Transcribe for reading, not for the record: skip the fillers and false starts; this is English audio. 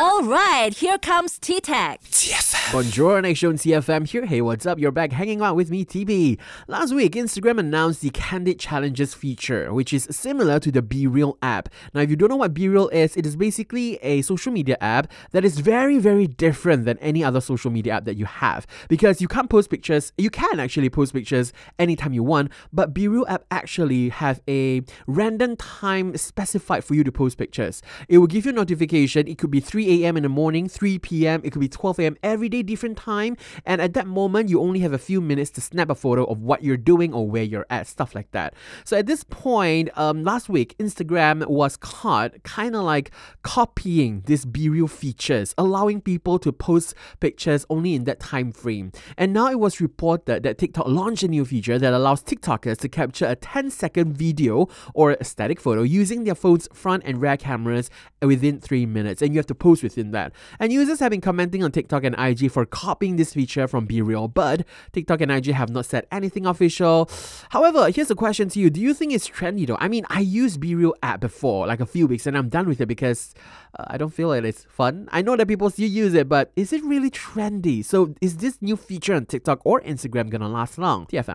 All right, here comes T-Tech. TFM. Bonjour, next show on TFM here. Hey, what's up? You're back hanging out with me, TB. Last week, Instagram announced the Candid Challenges feature, which is similar to the BeReal app. Now, if you don't know what BeReal is, it is basically a social media app that is very, very different than any other social media app that you have. Because you can't post pictures, you can actually post pictures anytime you want, but BeReal app actually have a random time specified for you to post pictures. It will give you a notification. It could be 3 a.m. in the morning, 3 p.m., it could be 12 a.m. every day, different time, and at that moment you only have a few minutes to snap a photo of what you're doing or where you're at, stuff like that. So at this point, last week, Instagram was caught kind of like copying this BeReal features, allowing people to post pictures only in that time frame. And now it was reported that TikTok launched a new feature that allows TikTokers to capture a 10-second video or a static photo using their phone's front and rear cameras within 3 minutes, and you have to post within that. And users have been commenting on TikTok and IG for copying this feature from BeReal, but TikTok and IG have not said anything official. However, here's a question to you. Do you think it's trendy though? I mean, I used BeReal app before, like a few weeks, and I'm done with it because I don't feel like it's fun. I know that people still use it, but is it really trendy? So is this new feature on TikTok or Instagram gonna last long? TFM.